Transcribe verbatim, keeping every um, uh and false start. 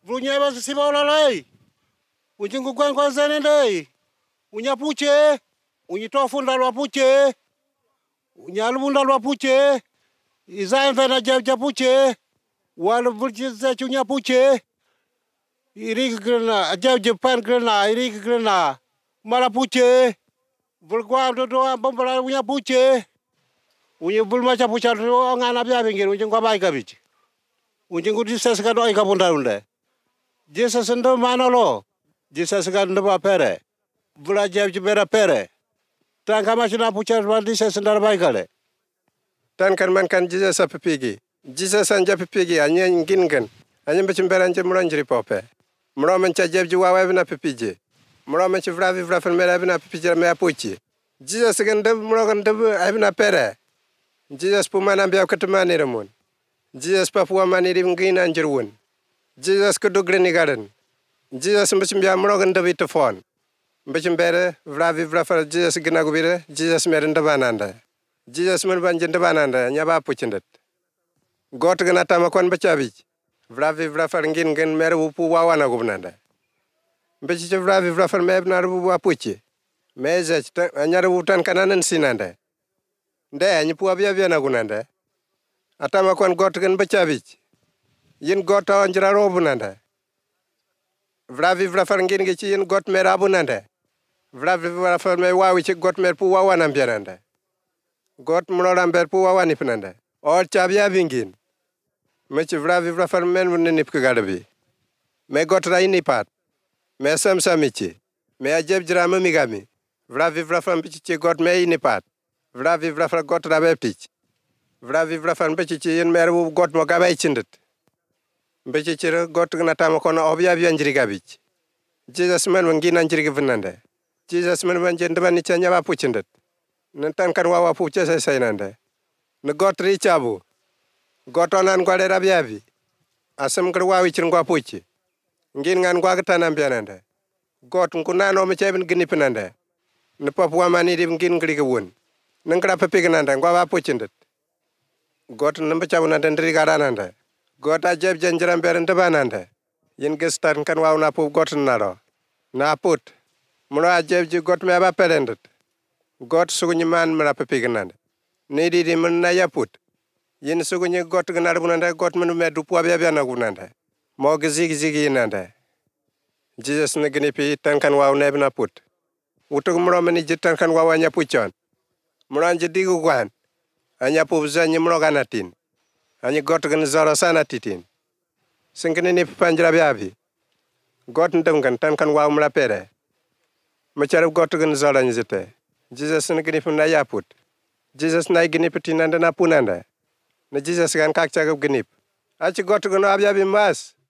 Vlunya ba siba olalai. Unjingu kwan kwa zenendei. Unya puche. Unyi tofunda lwa puche. Unya lubunda lwa puche. Izain fena jab puche. Wal vulchi za chunya puche. Irik grena. Jab japan grena. Irik grena. Mala puche. Vulgwa dodo bombala unya puche. Unyi vulmacha pucha ngana bya bingir unjingu ba ikabich. Unjingu disas ka do ikabunda unde. Jesus ndo manolo. Jesus ka ndo ba pere. Vula jab jibera pere. Tan kama chuna pucha Jesus ndar ba ikale. Tan kan man kan Jesus apipigi. Jesus anja pipigi anya ngingan. Anya mbichimbera nje mronjiri pope. Mro man cha jab jiwa wa bina pipiji. Mro man chivra vivra fen mera bina pipiji me apuchi. Jesus kan ndo mro kan ndo abina pere. Jesus pumana mbia katmani ramon. Jesus papua maniri ngina njirwon. Jesus ko dogreni garden. Jesus mbichimbia mro kan ndo bitofon. Mbichimbere vra vivra fa Jesus gina gubire. Jesus mer ndo bananda. Jesus men ban jende bananda nyaba puchindet. Got gana tama kon bachabi. Vravi vrafar ngin ngin mer wupu wawana gubnanda. Mbichi vravi vrafar mebna rubu apuchi. Meze anyara wutan kananan sinanda. Nde anyipu abia bia na gunanda. Atama kon got gan bachabi. Yin got anjra robunanda. Vravi vrafar ngin gichi yin got mer abunanda. Vravi vrafar me wawi chi got mer pu wawana mbiananda. Got mroram ber pu wawani pinanda. Or chabia bingin. Mechi vravi vrafar men nip kagadabi. Me got raini pat. Me sam samichi. Me ajeb drama migami. Vravi vrafar pichi got me ini pat. Vravi vrafar got rabeptich. Vravi vrafar pichi yin meru got mogabai chindet. Pichi got gnatama kona obia bianjiri gabich. Jesus man wangina njiri vinanda. Jesus man wanjendabani chanya wapuchindet. Nantan kan wawa pucha sa sainanda. Ne got richabu. Got onan gwale rabiabi. Asam kar wichir ngwa puchi. Ngin ngan gwa gatanan biananda. Got nkunano mechebin ginipinanda. Ne papua maniri ngin ngri gewon. Nangkra pepignanda ngwa wa puchindet. Got namba chabu nanda ndri garananda. Got ajeb janjaram berenda bananda. Yin gestan kan waw na pu got naro. Na put. Muno ajeb ji got me ba perendet. Got sugunyi man merape pignanda. Nidi di men na yaput. Yin sugunyi got gnar bunanda got menu me dupu abia bia na gunanda. Mo gzig zig yinanda. Jesus ne gnipi tankan waw nebna put. Utug mro meni jitan kan waw anya puchon. Mro anje digu gwan. Anya pu zanyi mro ganatin. Anya got gan zoro sana titin. Singene ni panjra biabi. Got ndem gan tankan waw mra pere. Machar got gan zoro njete. Jesus ne gnip na yaput. Jesus na gnip tinanda na punanda. Na Jesus gan kak chagap gnip. Achi got gono abia bimas.